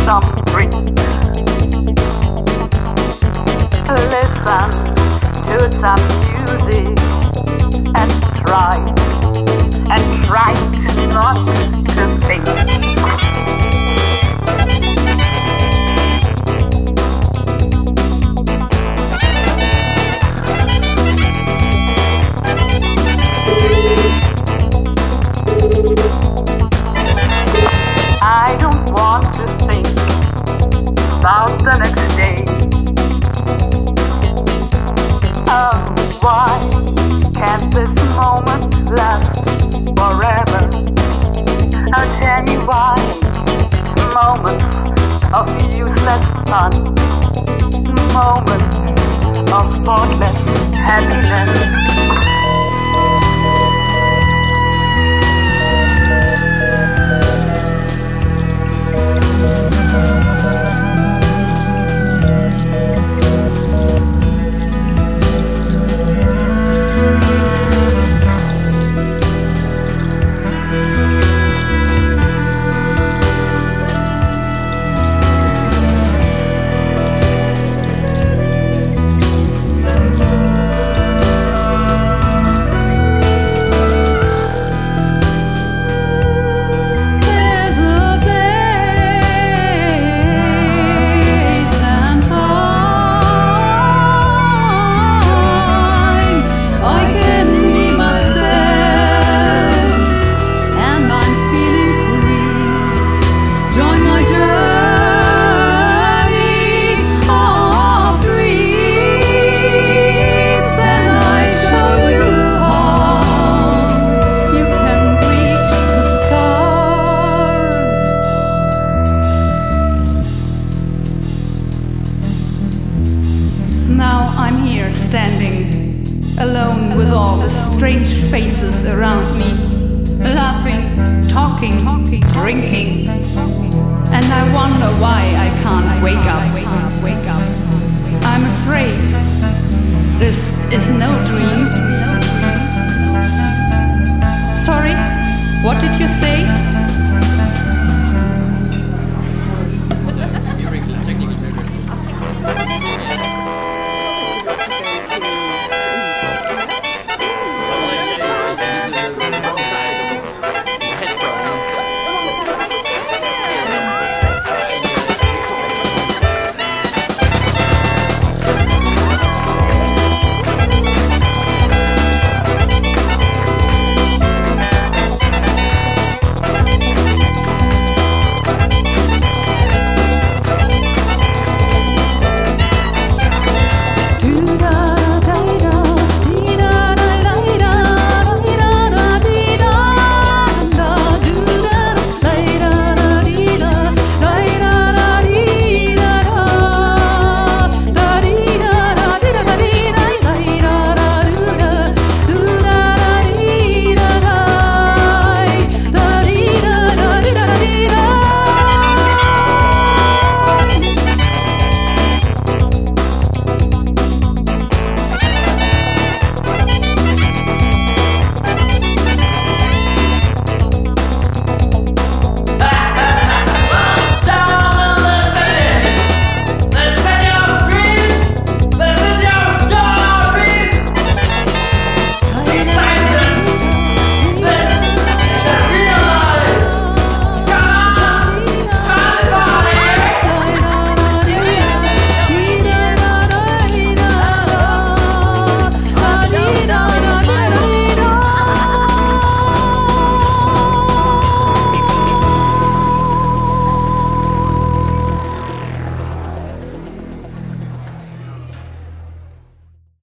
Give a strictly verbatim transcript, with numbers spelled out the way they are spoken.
some drink. Listen to some music and try, and try not to think. I don't want to think about the next day. Oh, why can't this moment last forever? I'll tell you why. Moments of useless fun, moments of thoughtless happiness. Now I'm here standing, alone with all the strange faces around me, laughing, talking, drinking, and I wonder why I can't wake up. I'm afraid this is no dream. Sorry, what did you say?